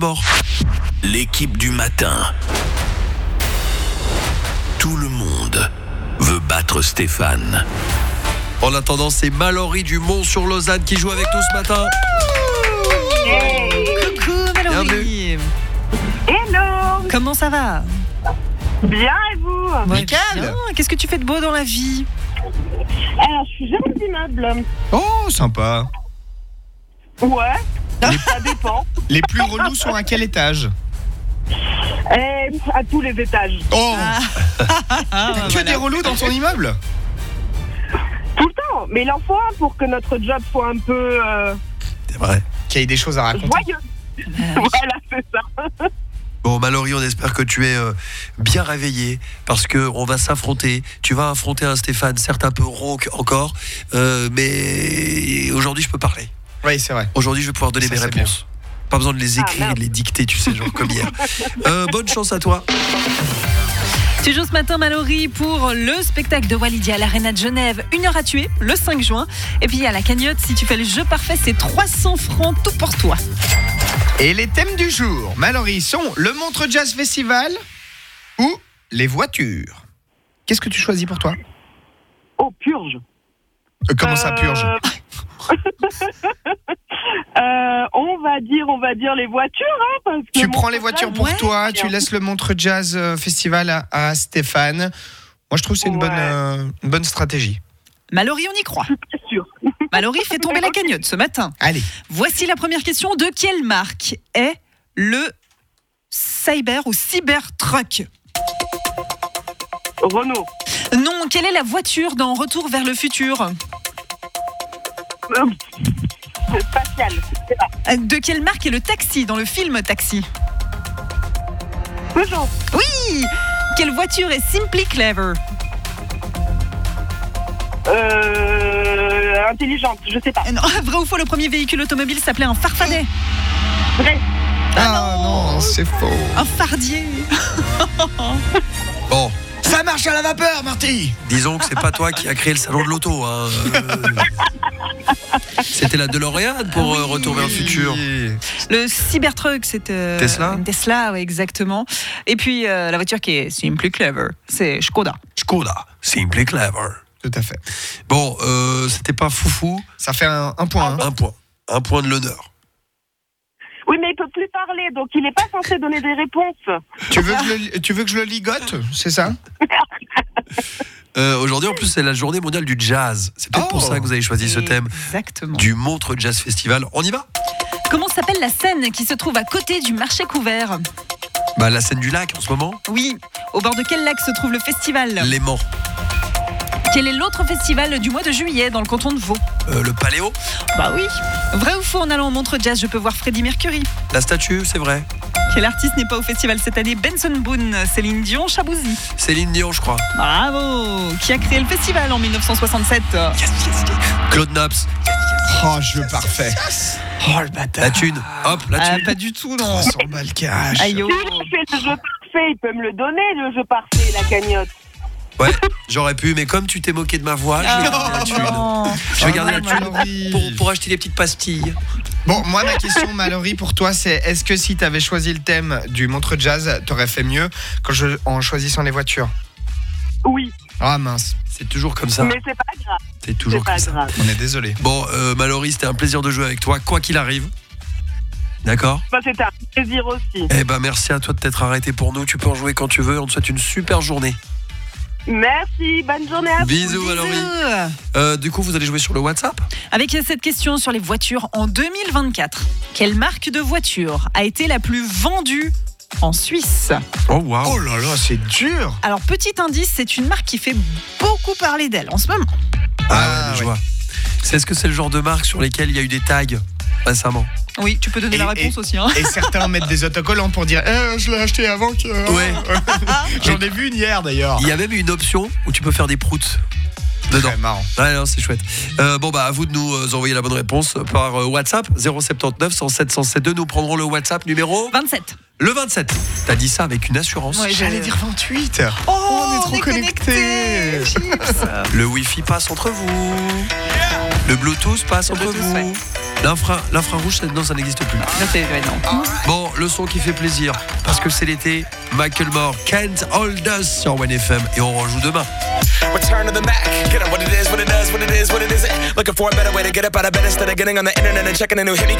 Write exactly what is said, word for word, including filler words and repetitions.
mort. L'équipe du matin. Tout le monde veut battre Stéphane. En attendant, c'est Mallory du Mont-sur-Lausanne qui joue avec nous ce matin. Hey. Coucou Mallory. Hello. Comment ça va? Bien et vous? Ouais, Nickel. bien. Qu'est-ce que tu fais de beau dans la vie? Alors, je suis gérante d'immeuble. Oh, sympa. Ouais, ça dépend. Les plus relous sont à quel étage? Et à tous les étages. Oh, Ah, que voilà. des relous dans ton immeuble? Tout le temps. Mais il en faut un pour que notre job soit un peu euh, C'est vrai. Qu'il y ait des choses à raconter. joyeux. Voilà, c'est ça. Bon, Mallory, on espère que tu es euh, bien réveillé parce que on va s'affronter. Tu vas affronter un Stéphane, certes un peu rauque encore, euh, mais aujourd'hui je peux parler. Oui, c'est vrai. Aujourd'hui, je vais pouvoir donner Ça, mes c'est réponses. Pas besoin de les écrire Ah, et de les dicter, tu sais, genre comme hier. Euh, bonne chance à toi. Tu joues ce matin Mallory pour le spectacle de Walidia à l'Arena de Genève, une heure à tuer, le cinq juin. Et puis il y a la cagnotte, si tu fais le jeu parfait, c'est trois cents francs tout pour toi. Et les thèmes du jour, Mallory, sont le Montreux Jazz Festival ou les voitures. Qu'est-ce que tu choisis pour toi? Oh, purge. Euh, Comment ça, purge? Euh, euh, on va dire, on va dire les voitures, hein, parce que Tu mon prends les frère, voitures pour ouais. toi, tu laisses le Montreux Jazz euh, Festival à, à Stéphane. Moi, je trouve que c'est une, Ouais. bonne, euh, une bonne stratégie. Mallory, on y croit. bien sûr. Mallory fait tomber la cagnotte ce matin. Allez. Voici la première question. De quelle marque est le Cyber ou Cybertruck? Renault. Non, quelle est la voiture dans Retour vers le futur? Euh, spatial. C'est pas. Euh, De quelle marque est le taxi dans le film Taxi? Peugeot. Oui. Quelle voiture est Simply Clever? Euh, intelligente, je sais pas. Euh, non, vrai ou faux, le premier véhicule automobile s'appelait un farfadet? Vrai. Ah non, c'est faux. Un fardier. Bon, Ça marche à la vapeur, Marty. disons que c'est pas toi qui as créé le salon de l'auto. Hein. Euh, C'était la DeLorean pour euh, Retour vers le futur. Le Cybertruck, c'est euh, Tesla une Tesla, ouais, exactement. Et puis euh, la voiture qui est Simply Clever, c'est Skoda. Skoda, Simply Clever. Tout à fait. Bon, euh, c'était pas foufou. Ça fait un, un point. hein. Un point. Un point de l'honneur. Oui, mais il peut plus parler, donc il n'est pas censé donner des réponses. Tu, veux que je le, tu veux que je le ligote, c'est ça? Euh, Aujourd'hui, en plus, c'est la journée mondiale du jazz. C'est peut-être Oh. pour ça que vous avez choisi ce thème Exactement. du Montreux Jazz Festival. On y va? Comment s'appelle la scène qui se trouve à côté du marché couvert? Bah, la scène du lac en ce moment. Oui. Au bord de quel lac se trouve le festival? Léman. Quel est l'autre festival du mois de juillet dans le canton de Vaud? Euh, le Paléo. Bah oui. Vrai ou faux, en allant au Montreux Jazz, je peux voir Freddie Mercury? La statue, c'est vrai. Quel artiste n'est pas au festival cette année? Benson Boone, Céline Dion, Chabouzy. Céline Dion, je crois. Bravo. Qui a créé le festival en dix-neuf cent soixante-sept? Yes, yes, yes. Claude Naps. Oh, jeu parfait. Oh, le bâtard. La thune. Hop, la Ah, thune. pas du tout, non. trois cents balles cash. Aïe, oh. Il fait le jeu parfait, il peut me le donner, le jeu parfait, la cagnotte. Ouais, j'aurais pu, mais comme tu t'es moqué de ma voix, je vais garder la thune. Non. Je vais garder la Oh, thune Mallory. pour, pour acheter des petites pastilles. Bon, moi, ma question, Mallory, pour toi, c'est est-ce que si tu avais choisi le thème du Montreux Jazz, t'aurais fait mieux quand je, en choisissant les voitures? Oui, Ah mince, C'est toujours comme ça. mais c'est pas grave. C'est toujours C'est pas comme ça. grave. on est désolé. Bon, euh, Mallory, c'était un plaisir de jouer avec toi, quoi qu'il arrive. D'accord? Bah, c'était un plaisir aussi. Eh ben, merci à toi de t'être arrêté pour nous. Tu peux en jouer quand tu veux. On te souhaite une super journée. Merci, bonne journée à vous. Bisous, Mallory. Bisous. Euh, du coup, vous allez jouer sur le WhatsApp? Avec cette question sur les voitures en deux mille vingt-quatre, quelle marque de voiture a été la plus vendue en Suisse? Oh, waouh. Oh là là, c'est dur. Alors, petit indice, c'est une marque qui fait beaucoup parler d'elle en ce moment. Ah, Ah, ouais, je ouais. vois. C'est Est-ce que c'est le genre de marque sur lesquelles il y a eu des tags récemment? Oui, tu peux donner Et- la réponse et- aussi. Hein. Et certains mettent des autocollants pour dire eh, je l'ai acheté avant que. Ouais. J'en ai vu une hier d'ailleurs. Il y a même une option où tu peux faire des proutes dedans. Très marrant. Ouais, non, c'est chouette. Euh, bon, bah, à vous de nous euh, envoyer la bonne réponse par euh, WhatsApp zéro sept neuf, cent sept, cent sept deux. Nous prendrons le WhatsApp numéro vingt-sept. le vingt-sept. T'as dit ça avec une assurance. Ouais, J'allais dire vingt-huit. Oh, on est trop connectés. connectés. Chips. Le Wi-Fi passe entre vous. Le Bluetooth passe Le entre Bluetooth, vous. ouais. L'infra, l'infrarouge, ça- non, ça n'existe plus. Là, c'est- ouais, non. Bon, le son qui fait plaisir, parce que c'est l'été. Michael Moore, Can't Hold Us sur One F M, et on rejoue demain. Return to the Mac. Get up what it is, what it does, what it is, what it isn't. Looking for a better way to get up out of bed instead of getting on the internet and checking a new hit. Me